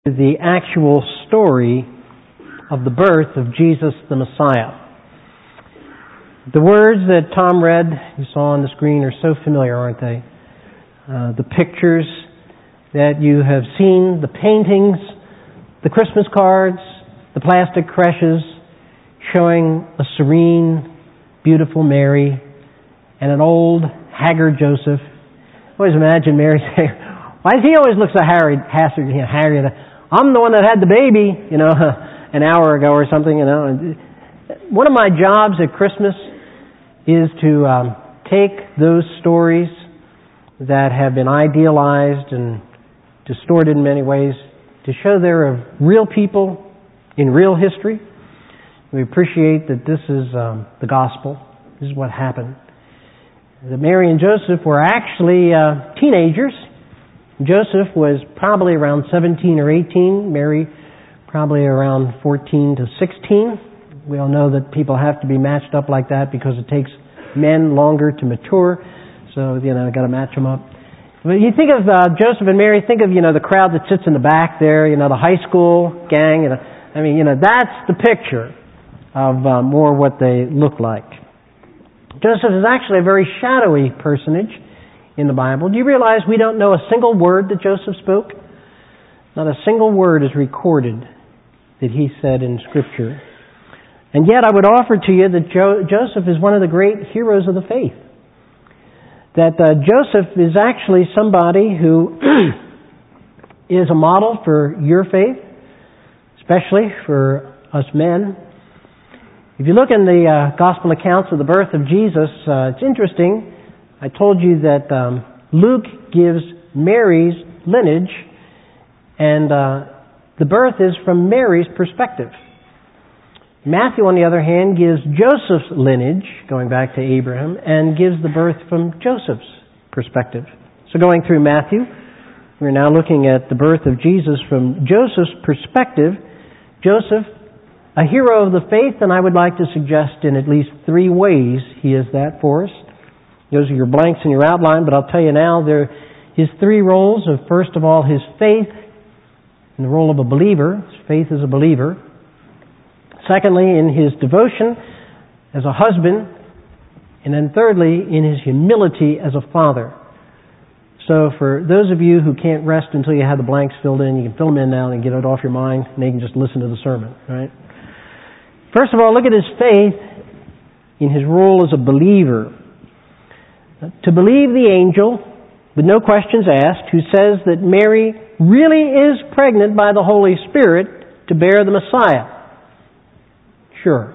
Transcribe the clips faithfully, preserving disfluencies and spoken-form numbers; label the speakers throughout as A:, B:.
A: The actual story of the birth of Jesus the Messiah. The words that Tom read, you saw on the screen, are so familiar, aren't they? Uh, the pictures that you have seen, the paintings, the Christmas cards, the plastic creches showing a serene, beautiful Mary and an old, haggard Joseph. I always imagine Mary saying, "Why does he always look so harried, haggard, you know, haggard? I'm the one that had the baby, you know, an hour ago or something, you know." One of my jobs at Christmas is to um, take those stories that have been idealized and distorted in many ways to show they're of real people in real history. We appreciate that this is um, the gospel. This is what happened. That Mary and Joseph were actually uh, teenagers. Joseph was probably around seventeen or eighteen. Mary probably around fourteen to sixteen. We all know that people have to be matched up like that because it takes men longer to mature. So, you know, got to match them up. But you think of uh, Joseph and Mary, think of, you know, the crowd that sits in the back there, you know, the high school gang. You know, I mean, you know, that's the picture of uh, more what they look like. Joseph is actually a very shadowy personage in the Bible. Do you realize we don't know a single word that Joseph spoke? Not a single word is recorded that he said in Scripture. And yet I would offer to you that jo- Joseph is one of the great heroes of the faith. That uh, Joseph is actually somebody who is a model for your faith, especially for us men. If you look in the uh, gospel accounts of the birth of Jesus, uh, it's interesting. I told you that um, Luke gives Mary's lineage, and uh, the birth is from Mary's perspective. Matthew, on the other hand, gives Joseph's lineage, going back to Abraham, and gives the birth from Joseph's perspective. So going through Matthew, we're now looking at the birth of Jesus from Joseph's perspective. Joseph, a hero of the faith, and I would like to suggest in at least three ways he is that for us. Those are your blanks in your outline, but I'll tell you now, there his three roles of, first of all, his faith in the role of a believer, his faith as a believer. Secondly, in his devotion as a husband. And then thirdly, in his humility as a father. So for those of you who can't rest until you have the blanks filled in, you can fill them in now and get it off your mind, and you can just listen to the sermon, right? First of all, look at his faith in his role as a believer. To believe the angel, with no questions asked, who says that Mary really is pregnant by the Holy Spirit to bear the Messiah. Sure.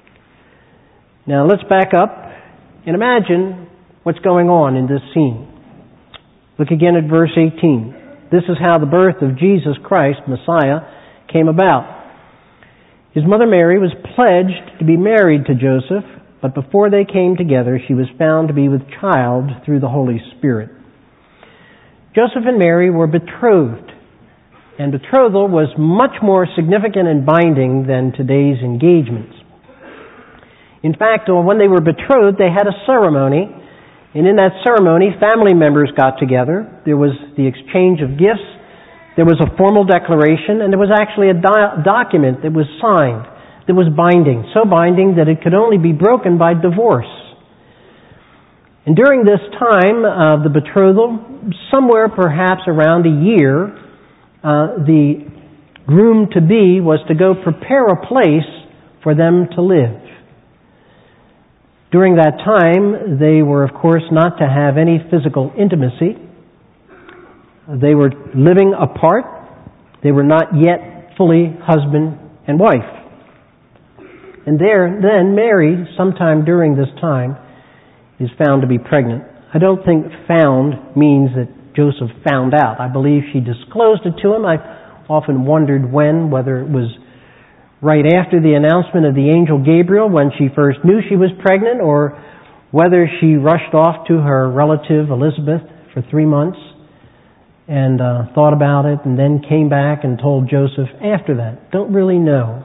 A: Now let's back up and imagine what's going on in this scene. Look again at verse eighteen. This is how the birth of Jesus Christ, Messiah, came about. His mother Mary was pledged to be married to Joseph, but before they came together, she was found to be with child through the Holy Spirit. Joseph and Mary were betrothed, and betrothal was much more significant and binding than today's engagements. In fact, when they were betrothed, they had a ceremony, and in that ceremony, family members got together. There was the exchange of gifts, there was a formal declaration, and there was actually a do- document that was signed, that was binding, so binding that it could only be broken by divorce. And during this time of the betrothal, somewhere perhaps around a year, Uh, the groom-to-be was to go prepare a place for them to live. During that time, they were, of course, not to have any physical intimacy. They were living apart. They were not yet fully husband and wife. And there, then, Mary, sometime during this time, is found to be pregnant. I don't think found means that Joseph found out. I believe she disclosed it to him. I've often wondered when, whether it was right after the announcement of the angel Gabriel when she first knew she was pregnant, or whether she rushed off to her relative Elizabeth for three months and uh, thought about it and then came back and told Joseph after that. Don't really know.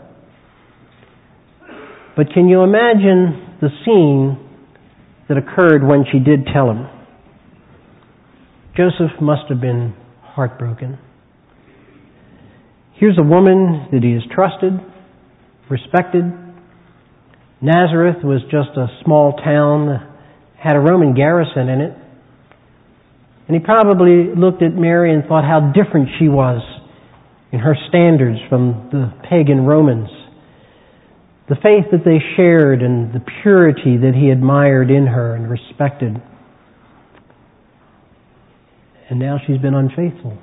A: But can you imagine the scene that occurred when she did tell him? Joseph must have been heartbroken. Here's a woman that he has trusted, respected. Nazareth was just a small town, had a Roman garrison in it. And he probably looked at Mary and thought how different she was in her standards from the pagan Romans. The faith that they shared and the purity that he admired in her and respected. And now she's been unfaithful.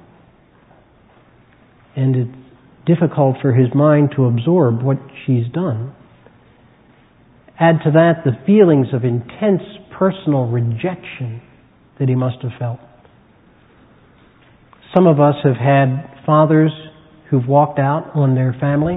A: And it's difficult for his mind to absorb what she's done. Add to that the feelings of intense personal rejection that he must have felt. Some of us have had fathers who've walked out on their family.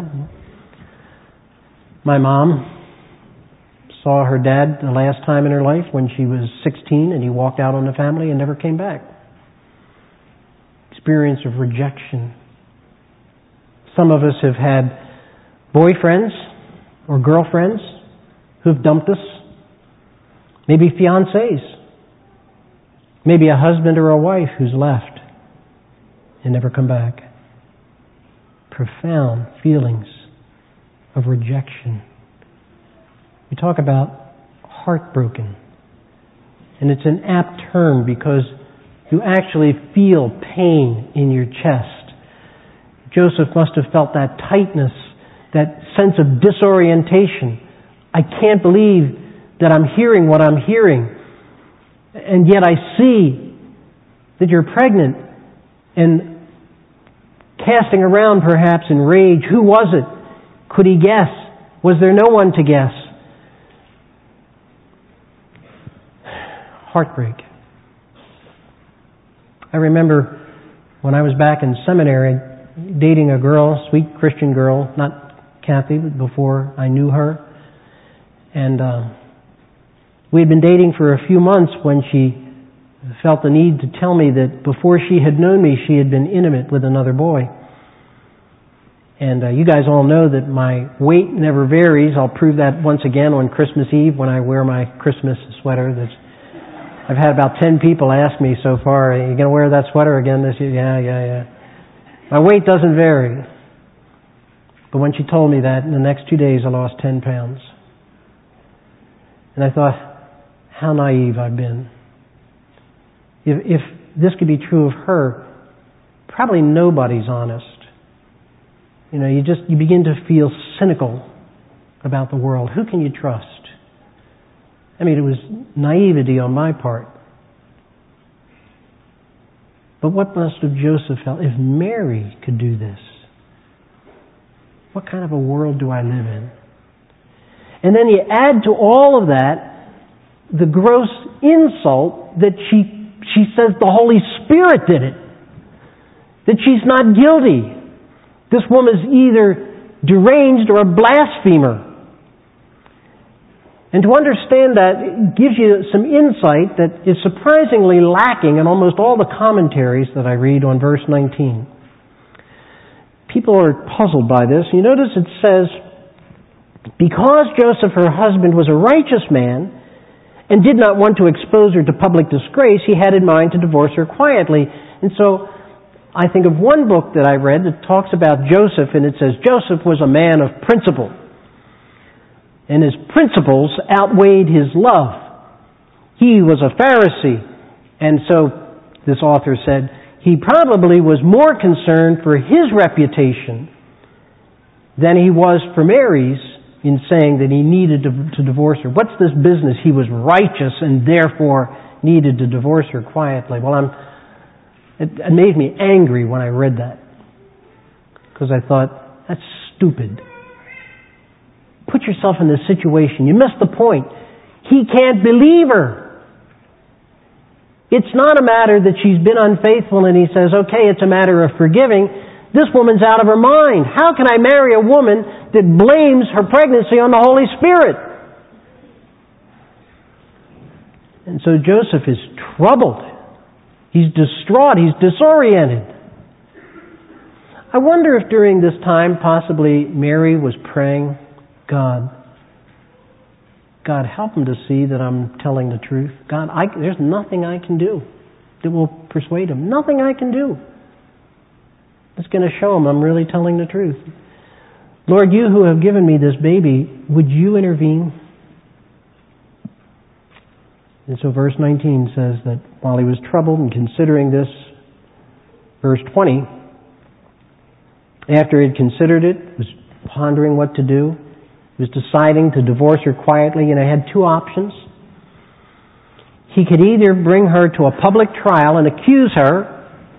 A: My mom saw her dad the last time in her life when she was sixteen, and he walked out on the family and never came back. Experience of rejection. Some of us have had boyfriends or girlfriends who've dumped us. Maybe fiancés. Maybe a husband or a wife who's left and never come back. Profound feelings of rejection. We talk about heartbroken. And it's an apt term because you actually feel pain in your chest. Joseph must have felt that tightness, that sense of disorientation. I can't believe that I'm hearing what I'm hearing. And yet I see that you're pregnant. And casting around perhaps in rage, who was it? Could he guess? Was there no one to guess? Heartbreak. I remember when I was back in seminary, dating a girl, sweet Christian girl, not Kathy, but before I knew her. And uh, we had been dating for a few months when she felt the need to tell me that before she had known me, she had been intimate with another boy. And uh, you guys all know that my weight never varies. I'll prove that once again on Christmas Eve when I wear my Christmas sweater. That's, I've had about ten people ask me so far, are you going to wear that sweater again this year? Yeah, yeah, yeah. My weight doesn't vary. But when she told me that, in the next two days I lost ten pounds. And I thought, how naive I've been. If, if this could be true of her, probably nobody's honest. You know, you just, you begin to feel cynical about the world. Who can you trust? I mean, it was naivety on my part. But what must have Joseph felt? If Mary could do this, what kind of a world do I live in? And then you add to all of that the gross insult that she she says the Holy Spirit did it. That she's not guilty. This woman's either deranged or a blasphemer. And to understand that gives you some insight that is surprisingly lacking in almost all the commentaries that I read on verse nineteen. People are puzzled by this. You notice it says, because Joseph, her husband, was a righteous man and did not want to expose her to public disgrace, he had in mind to divorce her quietly. And so I think of one book that I read that talks about Joseph, and it says Joseph was a man of principle. And his principles outweighed his love. He was a Pharisee. And so, this author said, he probably was more concerned for his reputation than he was for Mary's in saying that he needed to, to divorce her. What's this business? He was righteous and therefore needed to divorce her quietly. Well, I'm, it, it made me angry when I read that. Because I thought, that's stupid. Put yourself in this situation. You missed the point. He can't believe her. It's not a matter that she's been unfaithful and he says, okay, it's a matter of forgiving. This woman's out of her mind. How can I marry a woman that blames her pregnancy on the Holy Spirit? And so Joseph is troubled. He's distraught. He's disoriented. I wonder if during this time possibly Mary was praying, God, God, help him to see that I'm telling the truth. God, I, there's nothing I can do that will persuade him. Nothing I can do. It's going to show him I'm really telling the truth. Lord, you who have given me this baby, would you intervene? And so verse nineteen says that while he was troubled and considering this, verse twenty, after he had considered it, was pondering what to do, was deciding to divorce her quietly, and I had two options. He could either bring her to a public trial and accuse her,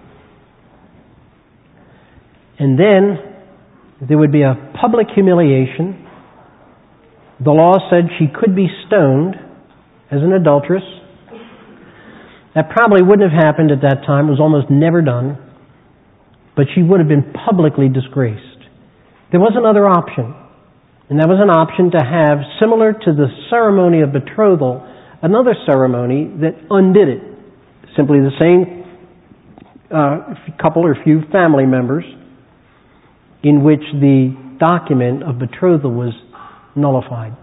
A: and then there would be a public humiliation. The law said she could be stoned as an adulteress. That probably wouldn't have happened at that time. It was almost never done. But she would have been publicly disgraced. There was another option. And that was an option to have, similar to the ceremony of betrothal, another ceremony that undid it. Simply the same uh, couple or few family members in which the document of betrothal was nullified.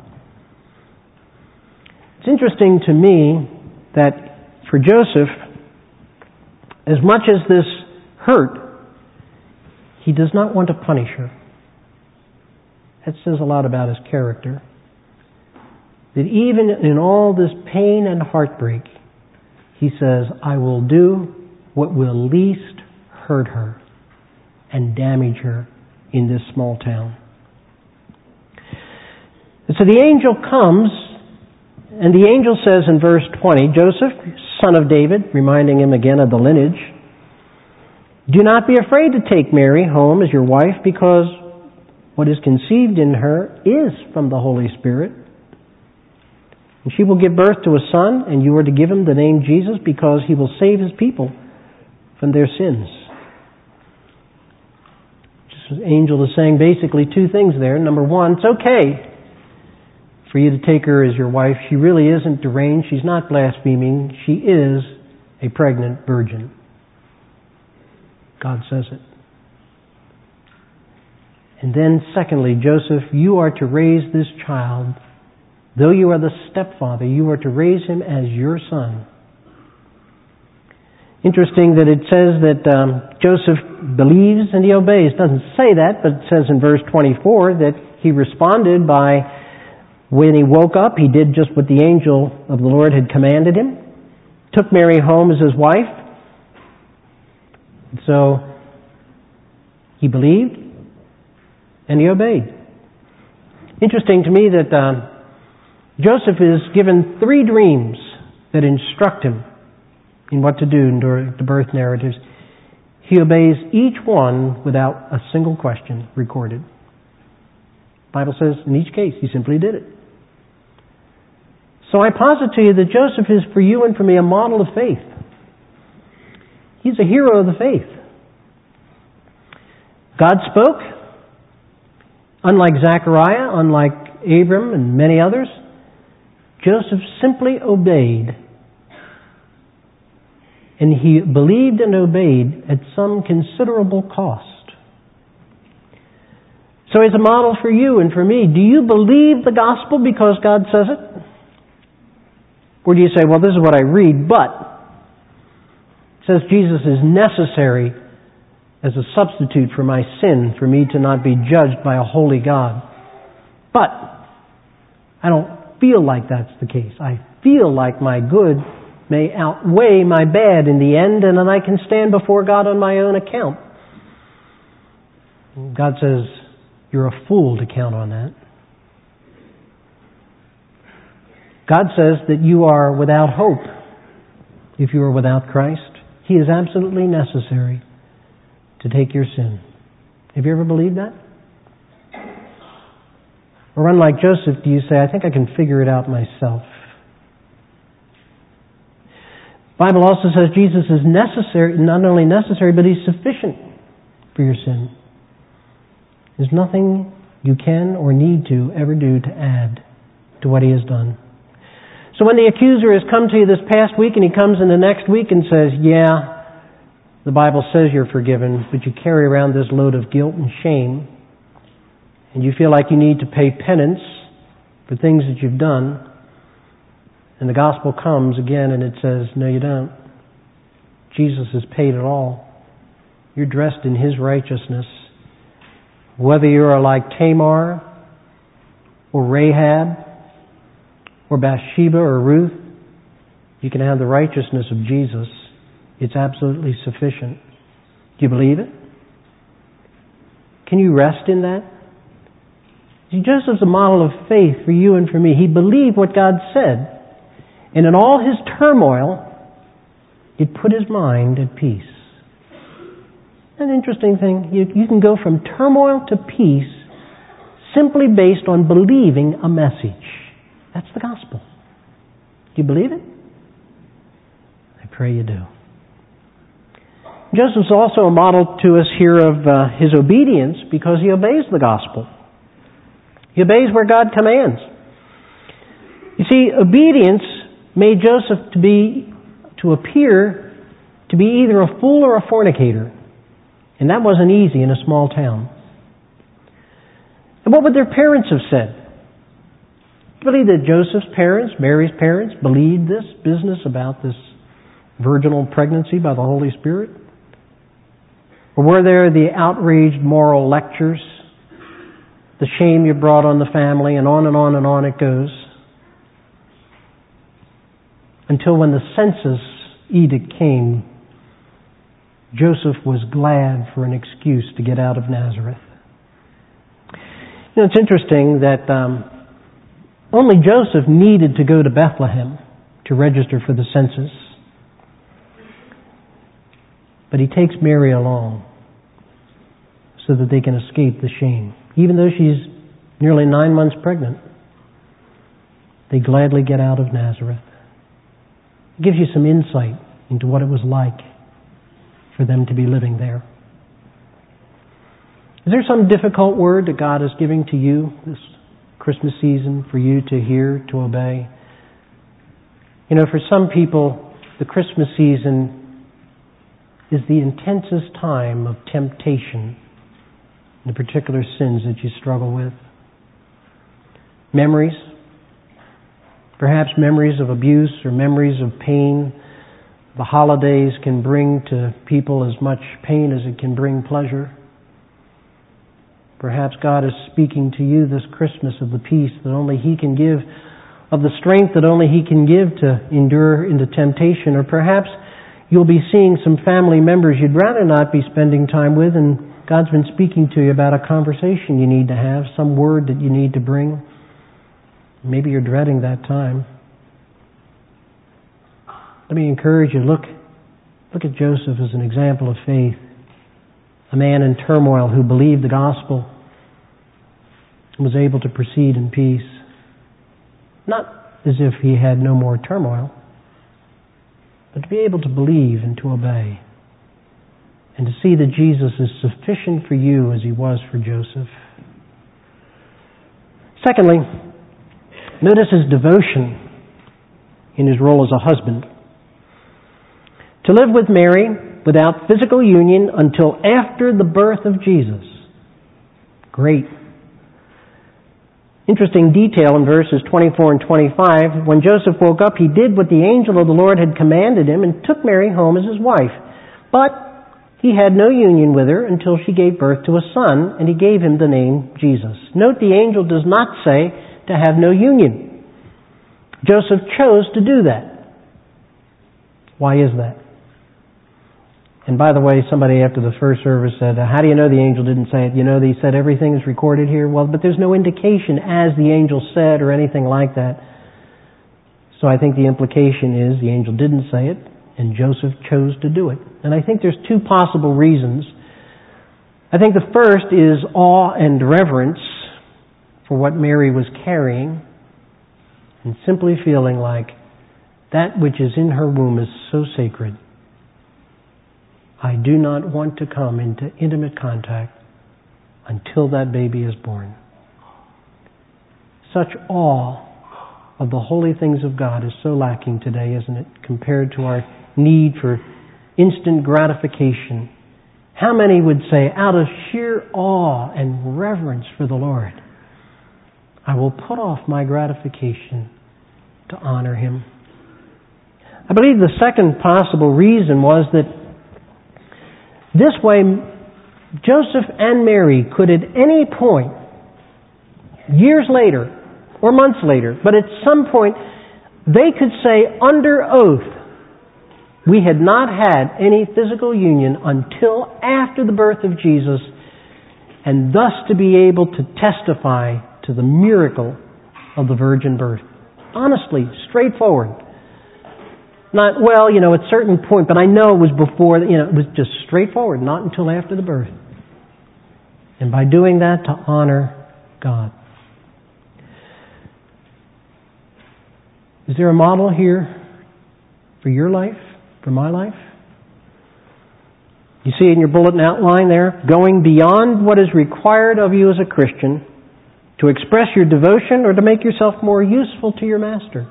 A: It's interesting to me that for Joseph, as much as this hurt, he does not want to punish her. That says a lot about his character. That even in all this pain and heartbreak, he says, I will do what will least hurt her and damage her in this small town. And so the angel comes, and the angel says in verse twenty, Joseph, son of David, reminding him again of the lineage, do not be afraid to take Mary home as your wife, because what is conceived in her is from the Holy Spirit. And she will give birth to a son, and you are to give him the name Jesus, because he will save his people from their sins. The angel is saying basically two things there. Number one, it's okay for you to take her as your wife. She really isn't deranged. She's not blaspheming. She is a pregnant virgin. God says it. And then secondly, Joseph, you are to raise this child. Though you are the stepfather, you are to raise him as your son. Interesting that it says that um, Joseph believes and he obeys. It doesn't say that, but it says in verse twenty-four that he responded by, when he woke up, he did just what the angel of the Lord had commanded him. Took Mary home as his wife. So he believed and he obeyed. Interesting to me that uh, Joseph is given three dreams that instruct him in what to do during the birth narratives. He obeys each one without a single question recorded. The Bible says in each case he simply did it. So I posit to you that Joseph is for you and for me a model of faith. He's a hero of the faith. God spoke. Unlike Zechariah, unlike Abram and many others, Joseph simply obeyed. And he believed and obeyed at some considerable cost. So he's a model for you and for me. Do you believe the gospel because God says it? Or do you say, well, this is what I read, but it says Jesus is necessary as a substitute for my sin, for me to not be judged by a holy God. But I don't feel like that's the case. I feel like my good may outweigh my bad in the end, and then I can stand before God on my own account. God says, you're a fool to count on that. God says that you are without hope if you are without Christ. He is absolutely necessary to take your sin. Have you ever believed that? Or unlike Joseph, do you say, I think I can figure it out myself? The Bible also says Jesus is necessary, not only necessary, but He's sufficient for your sin. There's nothing you can or need to ever do to add to what He has done. So when the accuser has come to you this past week and he comes in the next week and says, yeah, the Bible says you're forgiven, but you carry around this load of guilt and shame, and you feel like you need to pay penance for things that you've done, and the gospel comes again and it says, no, you don't. Jesus has paid it all. You're dressed in His righteousness. Whether you are like Tamar or Rahab or Bathsheba or Ruth, you can have the righteousness of Jesus. It's absolutely sufficient. Do you believe it? Can you rest in that? See, Joseph's a model of faith for you and for me. He believed what God said. And in all his turmoil, it put his mind at peace. An interesting thing. You, you can go from turmoil to peace simply based on believing a message. That's the gospel. Do you believe it? I pray you do. Joseph's also a model to us here of uh, his obedience because he obeys the gospel. He obeys where God commands. You see, obedience made Joseph to be, to appear to be either a fool or a fornicator. And that wasn't easy in a small town. And what would their parents have said? Do you believe that Joseph's parents, Mary's parents, believed this business about this virginal pregnancy by the Holy Spirit? Or were there the outraged moral lectures, the shame you brought on the family, and on and on and on it goes? Until when the census edict came, Joseph was glad for an excuse to get out of Nazareth. You know, it's interesting that um, only Joseph needed to go to Bethlehem to register for the census. But he takes Mary along so that they can escape the shame. Even though she's nearly nine months pregnant, they gladly get out of Nazareth. It gives you some insight into what it was like for them to be living there. Is there some difficult word that God is giving to you this Christmas season for you to hear, to obey? You know, for some people, the Christmas season is the intensest time of temptation in the particular sins that you struggle with. Memories, perhaps memories of abuse or memories of pain. The holidays can bring to people as much pain as it can bring pleasure. Perhaps God is speaking to you this Christmas of the peace that only He can give, of the strength that only He can give to endure into temptation. Or perhaps you'll be seeing some family members you'd rather not be spending time with, and God's been speaking to you about a conversation you need to have, some word that you need to bring. Maybe you're dreading that time. Let me encourage you, look, look at Joseph as an example of faith. A man in turmoil who believed the gospel and was able to proceed in peace. Not as if he had no more turmoil, but to be able to believe and to obey. And to see that Jesus is sufficient for you as He was for Joseph. Secondly, notice his devotion in his role as a husband. To live with Mary without physical union until after the birth of Jesus. Great. Interesting detail in verses twenty-four and twenty-five. When Joseph woke up, he did what the angel of the Lord had commanded him and took Mary home as his wife. But he had no union with her until she gave birth to a son, and he gave him the name Jesus. Note the angel does not say to have no union. Joseph chose to do that. Why is that? And by the way, somebody after the first service said, how do you know the angel didn't say it? You know, they said everything is recorded here. Well, but there's no indication as the angel said or anything like that. So I think the implication is the angel didn't say it, and Joseph chose to do it. And I think there's two possible reasons. I think the first is awe and reverence for what Mary was carrying, and simply feeling like that which is in her womb is so sacred. I do not want to come into intimate contact until that baby is born. Such awe of the holy things of God is so lacking today, isn't it, compared to our need for instant gratification. How many would say, out of sheer awe and reverence for the Lord, I will put off my gratification to honor Him? I believe the second possible reason was that This way, Joseph and Mary could at any point, years later or months later, but at some point, they could say under oath, we had not had any physical union until after the birth of Jesus, and thus to be able to testify to the miracle of the virgin birth. Honestly, straightforward. Not, well, you know, at a certain point, but I know it was before, you know, it was just straightforward, not until after the birth. And by doing that, to honor God. Is there a model here for your life, for my life? You see in your bulletin outline there, going beyond what is required of you as a Christian to express your devotion or to make yourself more useful to your master.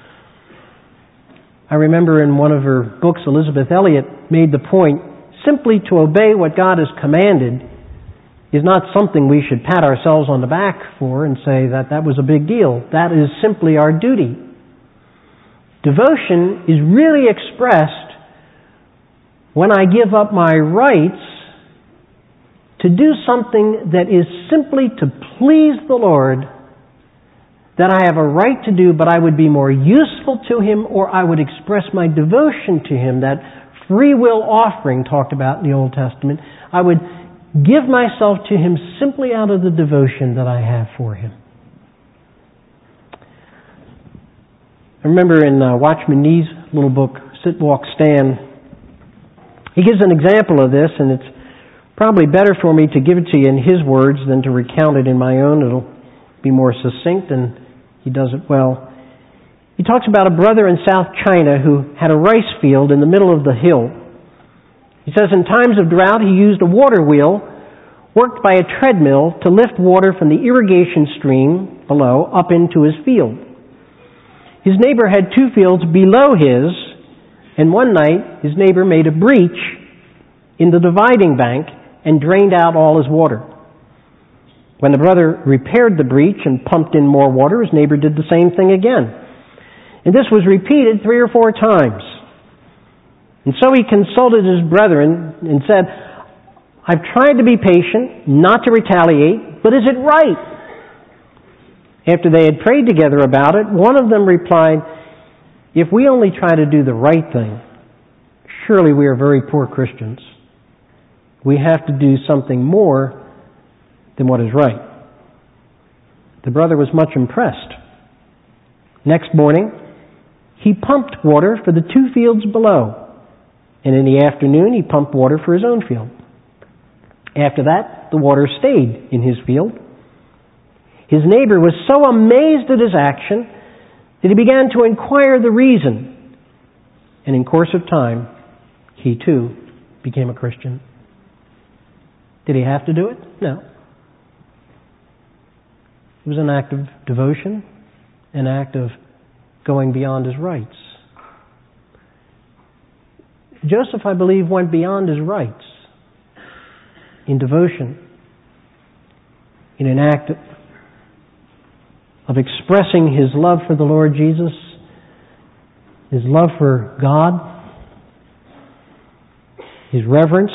A: I remember in one of her books, Elizabeth Elliot made the point, simply to obey what God has commanded is not something we should pat ourselves on the back for and say that that was a big deal. That is simply our duty. Devotion is really expressed when I give up my rights to do something that is simply to please the Lord, that I have a right to do, but I would be more useful to Him, or I would express my devotion to Him, that free will offering talked about in the Old Testament. I would give myself to Him simply out of the devotion that I have for Him. I remember in uh, Watchman Nee's little book, Sit, Walk, Stand, he gives an example of this, and it's probably better for me to give it to you in his words than to recount it in my own. It'll be more succinct, and he does it well. He talks about a brother in South China who had a rice field in the middle of the hill. He says in times of drought he used a water wheel worked by a treadmill to lift water from the irrigation stream below up into his field. His neighbor had two fields below his, and one night his neighbor made a breach in the dividing bank and drained out all his water. When the brother repaired the breach and pumped in more water, his neighbor did the same thing again. And this was repeated three or four times. And so he consulted his brethren and said, I've tried to be patient, not to retaliate, but is it right? After they had prayed together about it, one of them replied, if we only try to do the right thing, surely we are very poor Christians. We have to do something more than what is right. The brother was much impressed. Next morning, he pumped water for the two fields below, and in the afternoon he pumped water for his own field. After that, the water stayed in his field. His neighbor was so amazed at his action that he began to inquire the reason, and in course of time, he too became a Christian. Did he have to do it? No. It was an act of devotion, an act of going beyond his rights. Joseph, I believe, went beyond his rights in devotion, in an act of expressing his love for the Lord Jesus, his love for God, his reverence,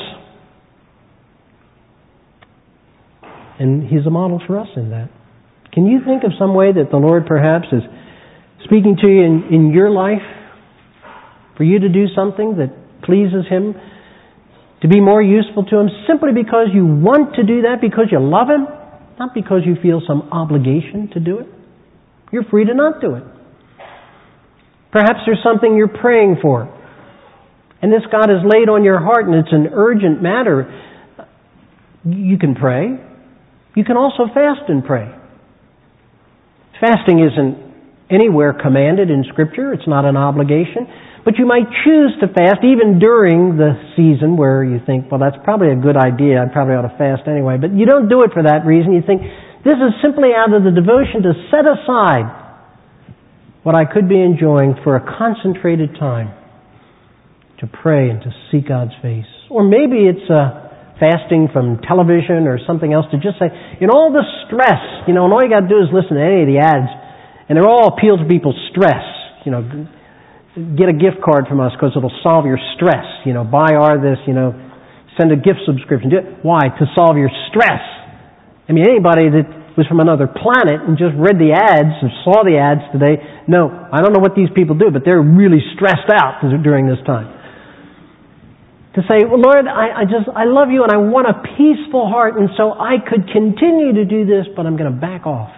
A: and he's a model for us in that. Can you think of some way that the Lord perhaps is speaking to you in, in your life for you to do something that pleases Him, to be more useful to Him, simply because you want to do that, because you love Him, not because you feel some obligation to do it? You're free to not do it. Perhaps there's something you're praying for, and this God has laid on your heart, and it's an urgent matter. You can pray. You can also fast and pray. Fasting isn't anywhere commanded in Scripture. It's not an obligation. But you might choose to fast even during the season where you think, well, that's probably a good idea. I probably ought to fast anyway. But you don't do it for that reason. You think, this is simply out of the devotion to set aside what I could be enjoying for a concentrated time to pray and to seek God's face. Or maybe it's uh, fasting from television or something else to just say, in all the stress, you know, and all you got to do is listen to any of the ads, and they're all appeal to people's stress. You know, get a gift card from us because it'll solve your stress. You know, buy our this, you know, Send a gift subscription. Do it. Why? To solve your stress. I mean, anybody that was from another planet and just read the ads or saw the ads today, no, I don't know what these people do, but they're really stressed out during this time. To say, well, Lord, I, I just, I love you and I want a peaceful heart, and so I could continue to do this, but I'm going to back off.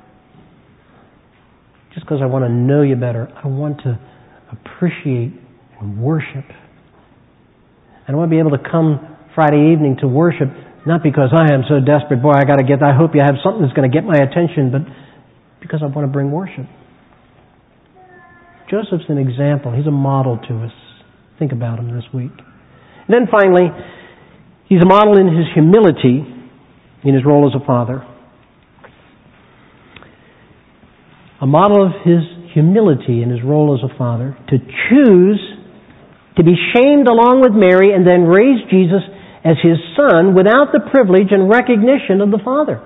A: Just because I want to know you better. I want to appreciate and worship. And I want to be able to come Friday evening to worship, not because I am so desperate, boy, I got to get, I hope you have something that's going to get my attention, but because I want to bring worship. Joseph's an example. He's a model to us. Think about him this week. And then finally, he's a model in his humility in his role as a father. A model of his humility in his role as a father, to choose to be shamed along with Mary and then raise Jesus as his son without the privilege and recognition of the Father.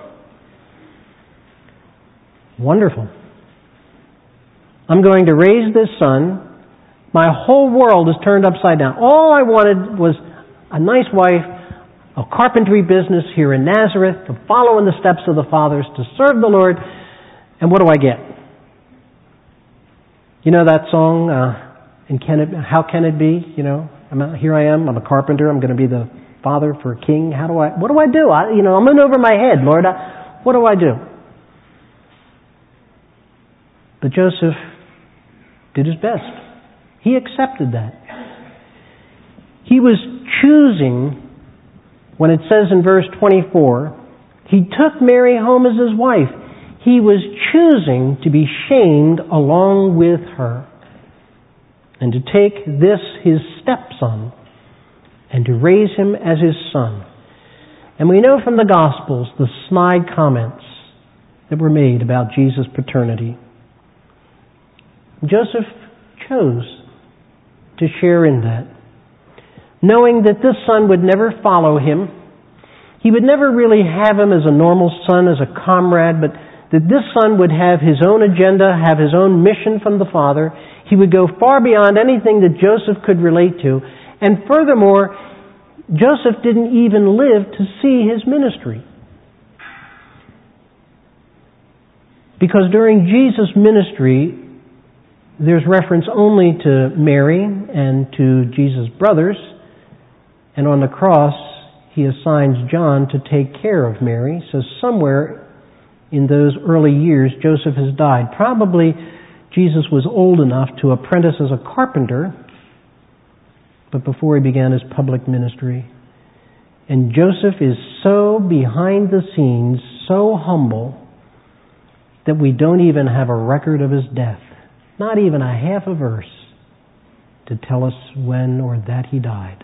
A: Wonderful. I'm going to raise this son. My whole world is turned upside down. All I wanted was a nice wife, a carpentry business here in Nazareth, to follow in the steps of the fathers, to serve the Lord. And what do I get? You know that song, uh, and can it, How Can It Be? You know, I'm out, here I am, I'm a carpenter, I'm going to be the father for a king. How do I, what do I do? I, you know, I'm in over my head, Lord. I, what do I do? But Joseph did his best. He accepted that. He was choosing, when it says in verse twenty-four, he took Mary home as his wife. He was choosing to be shamed along with her and to take this, his stepson, and to raise him as his son. And we know from the Gospels the snide comments that were made about Jesus' paternity. Joseph chose to share in that, knowing that this son would never follow him. He would never really have him as a normal son, as a comrade, but that this son would have his own agenda, have his own mission from the Father. He would go far beyond anything that Joseph could relate to. And furthermore, Joseph didn't even live to see his ministry. Because during Jesus' ministry, there's reference only to Mary and to Jesus' brothers. And on the cross, he assigns John to take care of Mary. So somewhere in those early years, Joseph has died. Probably Jesus was old enough to apprentice as a carpenter, but before he began his public ministry. And Joseph is so behind the scenes, so humble, that we don't even have a record of his death. Not even a half a verse to tell us when or that he died.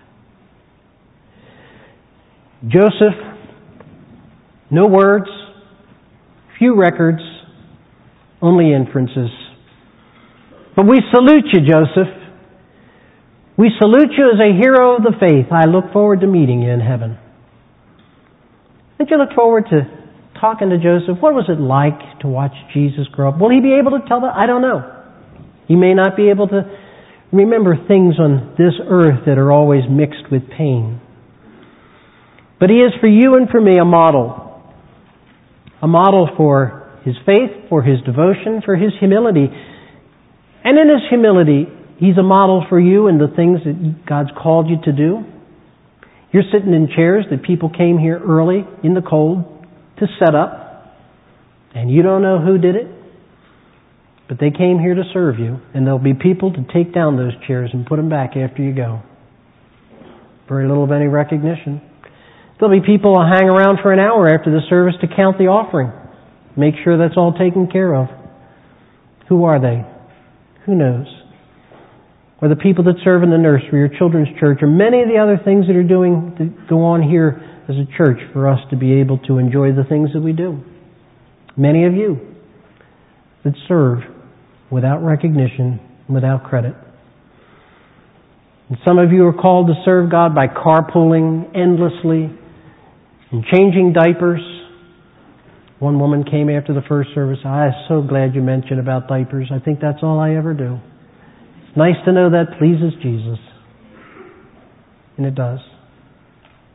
A: Joseph, no words, few records, only inferences. But we salute you, Joseph. We salute you as a hero of the faith. I look forward to meeting you in heaven. Did you look forward to talking to Joseph? What was it like to watch Jesus grow up? Will he be able to tell that? I don't know. He may not be able to remember things on this earth that are always mixed with pain. But he is for you and for me a model. A model for his faith, for his devotion, for his humility. And in his humility, he's a model for you in the things that God's called you to do. You're sitting in chairs that people came here early in the cold to set up, and you don't know who did it, but they came here to serve you, and there'll be people to take down those chairs and put them back after you go. Very little of any recognition. There'll be people who hang around for an hour after the service to count the offering. Make sure that's all taken care of. Who are they? Who knows? Or the people that serve in the nursery or children's church or many of the other things that are doing that go on here as a church for us to be able to enjoy the things that we do. Many of you that serve without recognition, without credit. And some of you are called to serve God by carpooling endlessly and changing diapers. One woman came after the first service. I'm so glad you mentioned about diapers. I think that's all I ever do. It's nice to know that pleases Jesus. And it does.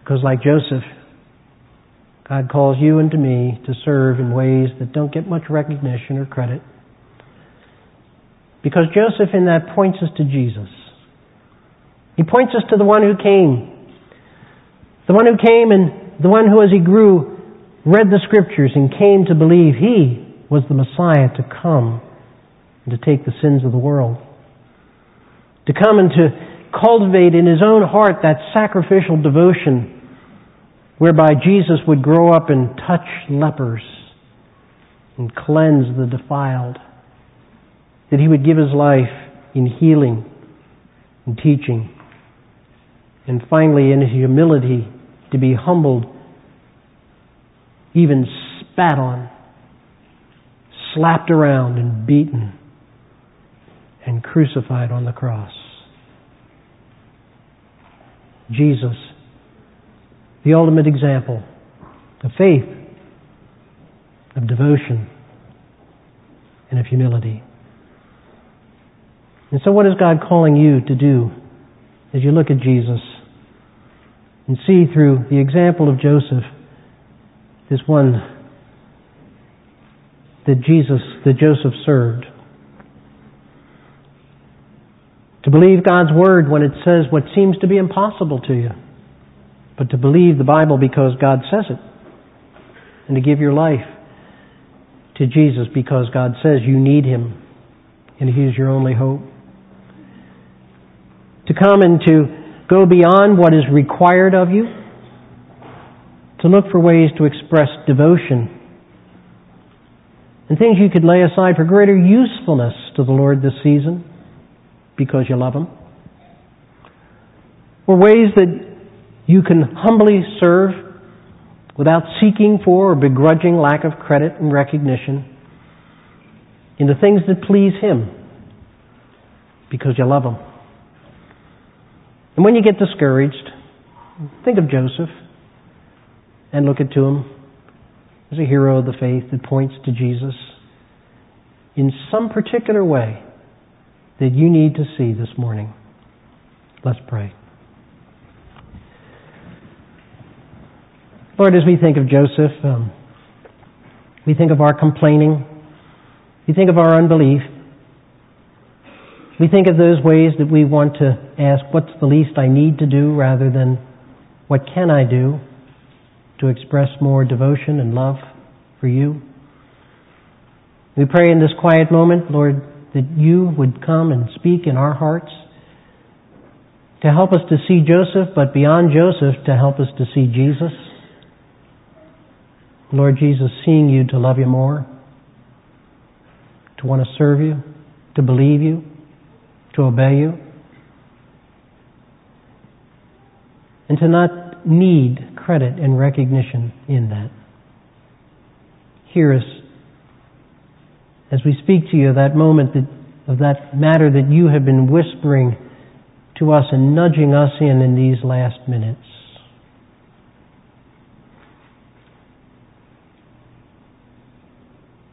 A: Because like Joseph, God calls you and to me to serve in ways that don't get much recognition or credit. Because Joseph in that points us to Jesus. He points us to the one who came. The one who came and the one who, as he grew, read the Scriptures and came to believe he was the Messiah to come and to take the sins of the world. To come and to cultivate in his own heart that sacrificial devotion whereby Jesus would grow up and touch lepers and cleanse the defiled. That he would give his life in healing and teaching. And finally, in his humility, to be humbled, even spat on, slapped around and beaten, and crucified on the cross. Jesus, the ultimate example of faith, of devotion, and of humility. And so what is God calling you to do as you look at Jesus and see through the example of Joseph, this one that Jesus, that Joseph served? To believe God's Word when it says what seems to be impossible to you, but to believe the Bible because God says it, and to give your life to Jesus because God says you need Him and He is your only hope. To come and to go beyond what is required of you, to look for ways to express devotion and things you could lay aside for greater usefulness to the Lord this season because you love Him. Or ways that you can humbly serve without seeking for or begrudging lack of credit and recognition into things that please Him because you love Him. And when you get discouraged, think of Joseph and look at to him as a hero of the faith that points to Jesus in some particular way that you need to see this morning. Let's pray. Lord, as we think of Joseph, um, we think of our complaining, we think of our unbelief, we think of those ways that we want to ask, what's the least I need to do, rather than what can I do to express more devotion and love for you. We pray in this quiet moment, Lord, that you would come and speak in our hearts to help us to see Joseph, but beyond Joseph, to help us to see Jesus. Lord Jesus, seeing you to love you more, to want to serve you, to believe you, to obey you, and to not need credit and recognition in that. Hear us as we speak to you that moment that, of that matter that you have been whispering to us and nudging us in in these last minutes.